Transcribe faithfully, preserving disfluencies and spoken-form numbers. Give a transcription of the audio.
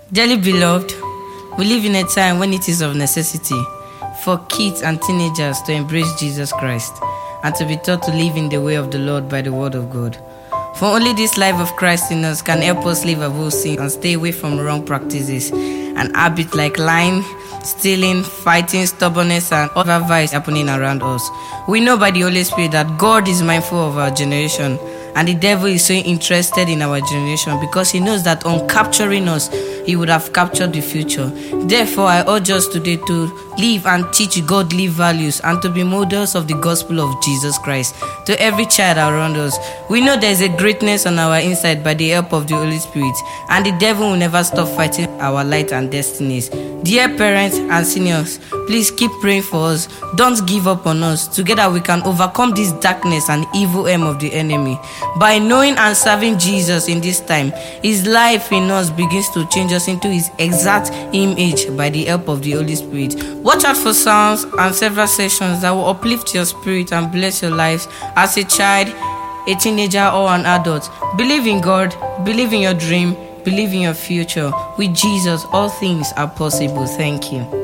Dearly beloved, we live in a time when it is of necessity for kids and teenagers to embrace Jesus Christ and to be taught to live in the way of the Lord by the word of God. For only this life of Christ in us can help us live above sin and stay away from wrong practices and habits like lying, stealing, fighting, stubbornness, and other vices happening around us. We know by the Holy Spirit that God is mindful of our generation, and the devil is so interested in our generation because he knows that on capturing us, he would have captured the future. Therefore, I urge us today to live and teach godly values and to be models of the gospel of Jesus Christ to every child around us. We know there is a greatness on our inside by the help of the Holy Spirit, and the devil will never stop fighting our light and destinies. Dear parents and seniors, please keep praying for us. Don't give up on us. Together we can overcome this darkness and evil aim of the enemy. By knowing and serving Jesus in this time, his life in us begins to change us into his exact image by the help of the Holy Spirit. Watch out for sounds and several sessions that will uplift your spirit and bless your lives as a child, a teenager, or an adult. Believe in God, believe in your dream, believe in your future. With Jesus, all things are possible. Thank you.